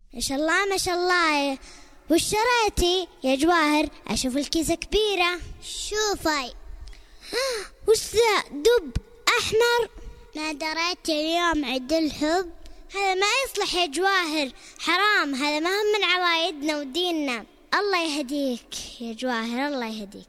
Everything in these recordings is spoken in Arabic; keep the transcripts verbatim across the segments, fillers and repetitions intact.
ما شاء الله ما شاء الله. وش شريتي يا جواهر؟ أشوف الكيسة كبيرة. شوفي. وش ذا؟ دب أحمر. ما دريت اليوم عيد الحب؟ هذا ما يصلح يا جواهر، حرام، هذا ما هم من عوايدنا وديننا. الله يهديك يا جواهر، الله يهديك.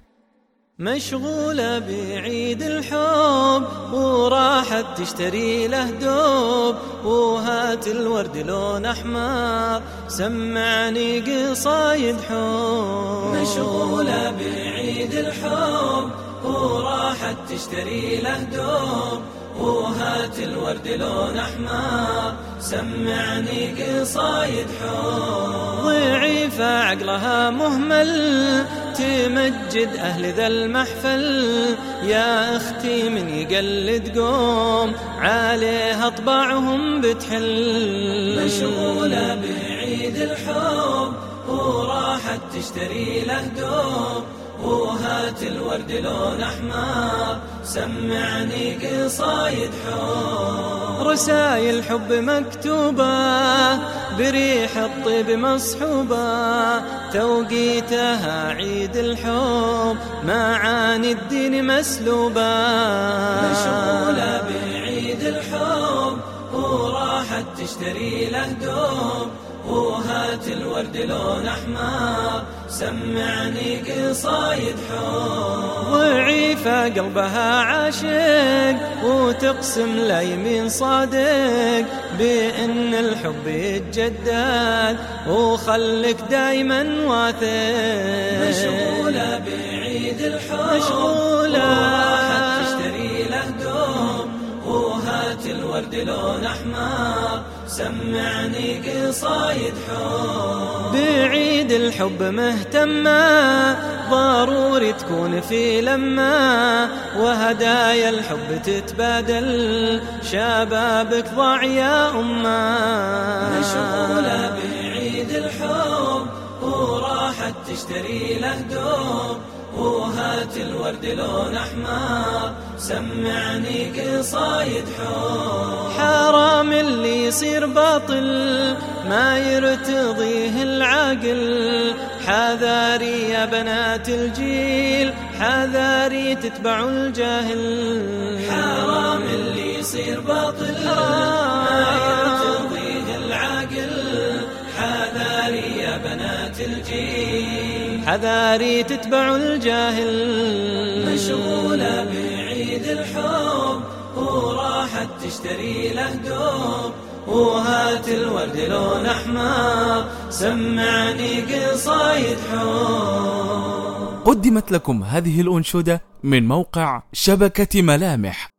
مشغولة بعيد الحب وراحت تشتري له دوب، وهات الورد لون أحمر سمعني قصايد حب. مشغولة بعيد الحب وراحت تشتري له دوب، وهات الورد لون أحمر سمعني قصايد حب. ضعيفة عقلها مهمل تمجد أهل ذا المحفل، يا أختي من يقلد قوم عليها طبعهم بتحل. مشغولة بعيد الحب وراحت تشتري له دوب، وهات الورد لون أحمر سمعني قصايد حب. رسايل حب مكتوبة بريح الطيب مصحوبة، توقيتها عيد الحب معاني الدين مسلوبة. مشغولة بعيد الحب وراحت تشتري له دوب، وهات الورد لون أحمر سمعني قصايد حب. ضعيفة قلبها عاشق وتقسم لا يمين صادق بأن الحب يتجدد، وخلك دايما واثق. مشغولة بعيد الحب مشغولة وراحت تشتري له دوب، وهات الورد لون أحمر سمعني قصايد حب. بعيد الحب مهتمة ضروري تكون في لمة، وهدايا الحب تتبادل شبابك ضاع يا أمة. مشغولة بعيد الحب وراحت تشتري له دوب، وهات الورد لون أحمر سمعني قصايد حب. حرام اللي يصير باطل ما يرتضيه العقل، حذاري يا بنات الجيل حذاري تتبعوا الجاهل. حرام اللي يصير باطل ما يرتضيه العقل، حذاري يا بنات الجيل حذاري تتبعوا الجاهل. مشغولة بعيد الحب وراحت تشتري له دوب، وهات الورد لون أحمر سمعني قصايد حب. قدمت لكم هذه الأنشودة من موقع شبكة ملامح.